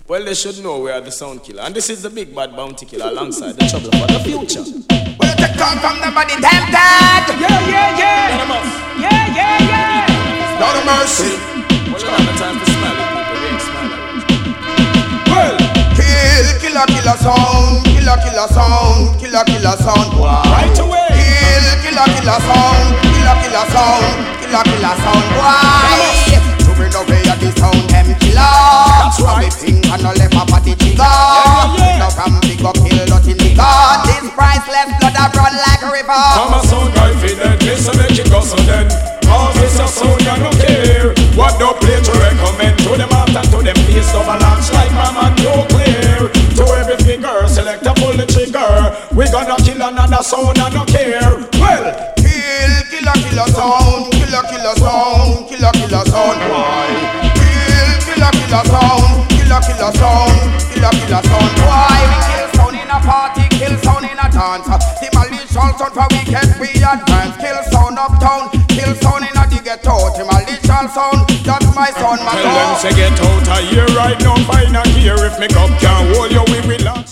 Well, they should know we are the sound killer. And this is the big bad bounty killer alongside the trouble for the future. Well, they come from the body tempted. Yeah. Not a mercy. Well, you don't have the time to smile at people. We ain't smiling. Well, killer sound. Killer sound. Wow. Right away. Killer sound. Killer sound. Why? To bring away at the sound, them killer. That's right. We think and no left a party trigger. Yeah. Now from big up kill dirty nigga. This priceless blood that run like a river. I'm a sound guy for that. Listen, make it go so then. Cause it's a sound, I don't care. What no play to recommend to them after to them face of a launch like my man no clear. To every figure, select a pull the trigger. We gonna kill another sound, I don't care. Well, Killer sound. Killer sound. Why? Killer sound. Why? We kill sound in a party, kill sound in a dance. Demolition sound for weekend we advance. Kill sound uptown, kill sound in a the ghetto. Demolition sound, that's my sound, my tell them to get out of here right now. Find a gear if me cup can't hold you, we will launch.